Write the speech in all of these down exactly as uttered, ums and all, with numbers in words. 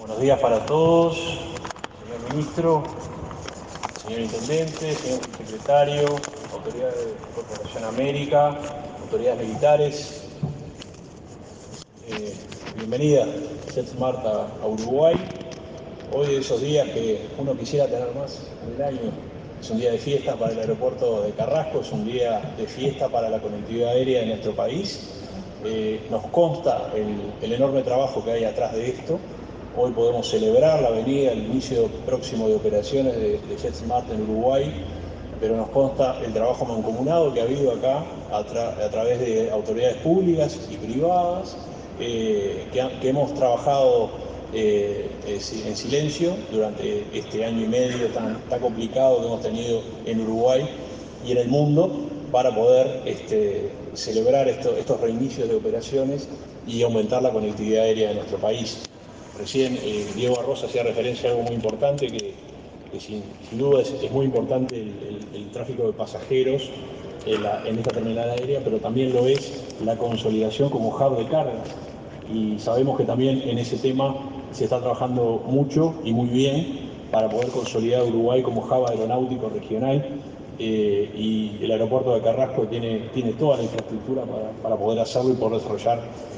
Buenos días para todos, señor ministro, señor intendente, señor secretario, autoridades de Corporación América, autoridades militares. Eh, bienvenida, JetSmart a, a Uruguay. Hoy de esos días que uno quisiera tener más en el año. Es un día de fiesta para el aeropuerto de Carrasco, es un día de fiesta para la conectividad aérea de nuestro país. Eh, nos consta el, el enorme trabajo que hay atrás de esto. Hoy podemos celebrar la venida, el inicio próximo de operaciones de, de JetSmart en Uruguay, pero nos consta el trabajo mancomunado que ha habido acá a, tra a través de autoridades públicas y privadas, eh, que, ha, que hemos trabajado eh, en silencio durante este año y medio tan, tan complicado que hemos tenido en Uruguay y en el mundo para poder este, celebrar esto, estos reinicios de operaciones y aumentar la conectividad aérea de nuestro país. Recién eh, Diego Arroz hacía referencia a algo muy importante que, que sin, sin duda es, es muy importante el, el, el tráfico de pasajeros en, la, en esta terminal aérea, pero también lo es la consolidación como hub de cargas. Y sabemos que también en ese tema se está trabajando mucho y muy bien para poder consolidar a Uruguay como hub aeronáutico regional, eh, y el aeropuerto de Carrasco tiene, tiene toda la infraestructura para, para poder hacerlo y poder desarrollar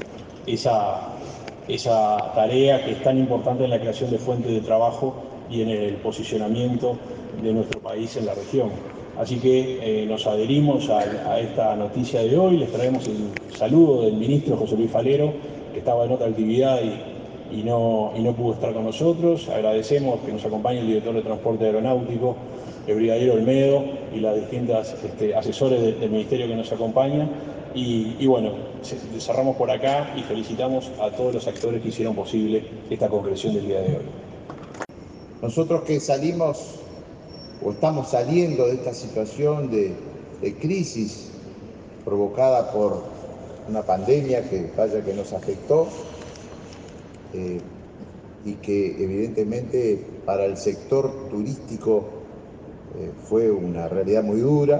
esa, esa tarea que es tan importante en la creación de fuentes de trabajo y en el posicionamiento de nuestro país en la región. Así que eh, nos adherimos a, a esta noticia de hoy, les traemos el saludo del ministro José Luis Falero, que estaba en otra actividad y, y, no, y no pudo estar con nosotros. Agradecemos que nos acompañe el director de Transporte Aeronáutico, el brigadiero Olmedo, y las distintas este, asesores de, del ministerio que nos acompañan. Y, y bueno, cerramos por acá y felicitamos a todos los actores que hicieron posible esta concreción del día de hoy. Nosotros que salimos o estamos saliendo de esta situación de, de crisis provocada por una pandemia que vaya que nos afectó, eh, y que evidentemente para el sector turístico eh, fue una realidad muy dura.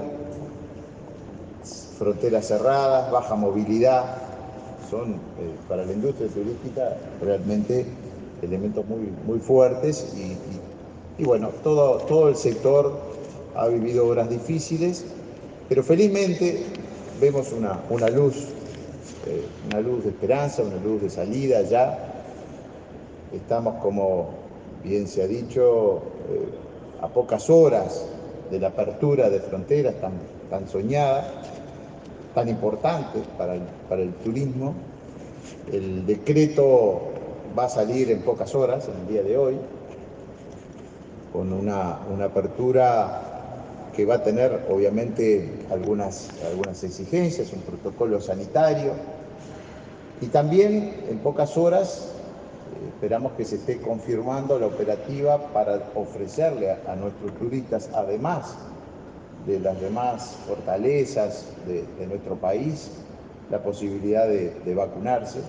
Fronteras cerradas, baja movilidad, son eh, para la industria turística realmente elementos muy, muy fuertes y, y, y bueno, todo, todo el sector ha vivido horas difíciles, pero felizmente vemos una, una luz, eh, una luz de esperanza, una luz de salida ya. Estamos, como bien se ha dicho, eh, a pocas horas de la apertura de fronteras tan, tan soñada, tan importante para el, para el turismo. El decreto va a salir en pocas horas, en el día de hoy, con una, una apertura que va a tener obviamente algunas, algunas exigencias, un protocolo sanitario, y también en pocas horas eh, esperamos que se esté confirmando la operativa para ofrecerle a, a nuestros turistas, además de las demás fortalezas de, de nuestro país, la posibilidad de, de vacunarse.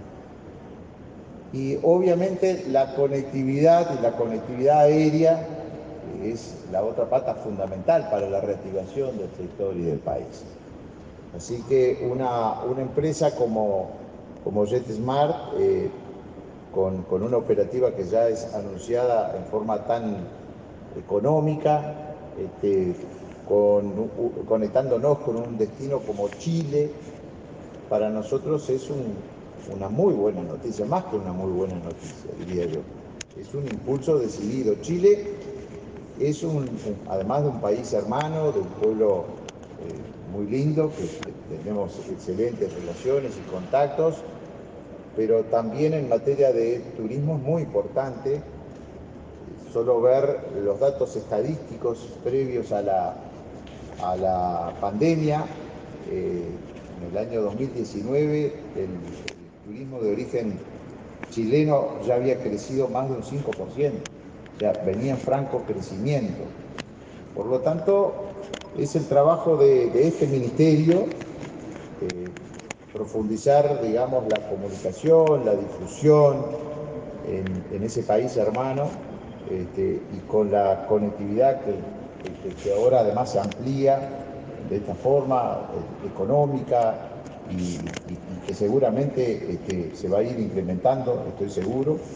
Y obviamente la conectividad y la conectividad aérea es la otra pata fundamental para la reactivación del sector y del país. Así que una, una empresa como, como JetSmart, eh, con, con una operativa que ya es anunciada en forma tan económica, este, con, conectándonos con un destino como Chile, para nosotros es un, una muy buena noticia, más que una muy buena noticia, diría yo. Es un impulso decidido. Chile es, un, un, además de un país hermano, de un pueblo eh, muy lindo, que, que tenemos excelentes relaciones y contactos, pero también en materia de turismo es muy importante. Solo ver los datos estadísticos previos a la, a la pandemia, eh, en el año dos mil diecinueve el, el turismo de origen chileno ya había crecido más de un cinco por ciento, o sea, venía en franco crecimiento. Por lo tanto, es el trabajo de, de este ministerio eh, profundizar, digamos, la comunicación, la difusión en, en ese país hermano, este, y con la conectividad que, que, que ahora además se amplía de esta forma eh, económica y, y, y que seguramente este, se va a ir incrementando, estoy seguro.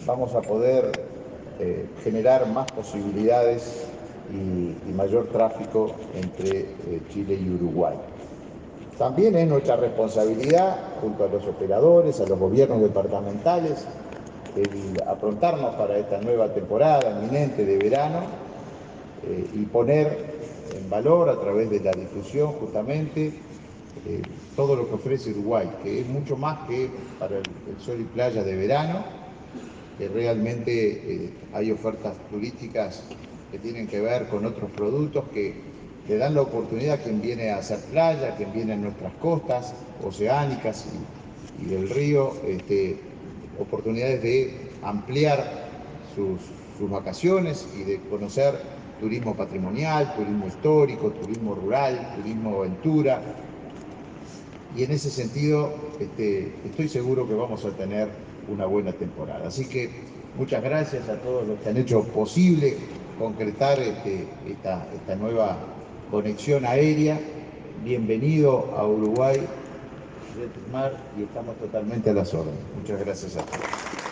vamos a poder eh, generar más posibilidades y, y mayor tráfico entre eh, Chile y Uruguay. También es nuestra responsabilidad, junto a los operadores, a los gobiernos departamentales, el aprontarnos para esta nueva temporada inminente de verano eh, y poner en valor a través de la difusión justamente eh, todo lo que ofrece Uruguay, que es mucho más que para el, el sol y playa de verano, que realmente eh, hay ofertas turísticas que tienen que ver con otros productos que le dan la oportunidad a quien viene a hacer playa, a quien viene a nuestras costas oceánicas y, y del río, este, oportunidades de ampliar sus, sus vacaciones y de conocer turismo patrimonial, turismo histórico, turismo rural, turismo aventura. Y en ese sentido este, estoy seguro que vamos a tener una buena temporada. Así que muchas gracias a todos los que han hecho posible concretar este, esta, esta nueva conexión aérea. Bienvenido a Uruguay, Mar, y estamos totalmente a las órdenes. Muchas gracias a todos.